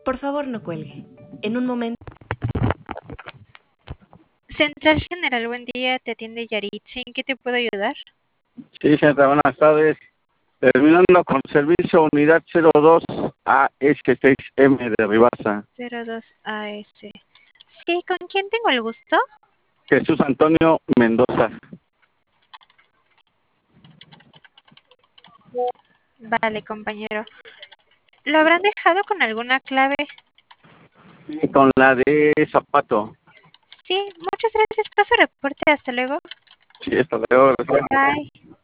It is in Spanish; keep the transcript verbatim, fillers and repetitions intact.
Por favor, no cuelgue. En un momento. Central General, buen día, te atiende Yaritza, ¿en qué te puedo ayudar? Sí, señorita, buenas tardes. Terminando con servicio unidad cero dos A S seis M de Ribasa. cero dos A S. Sí, ¿con quién tengo el gusto? Jesús Antonio Mendoza. Vale, compañero. ¿Lo habrán dejado con alguna clave? Sí, con la de zapato. Sí, muchas gracias. Paso reporte, hasta luego. Sí, hasta luego. Bye.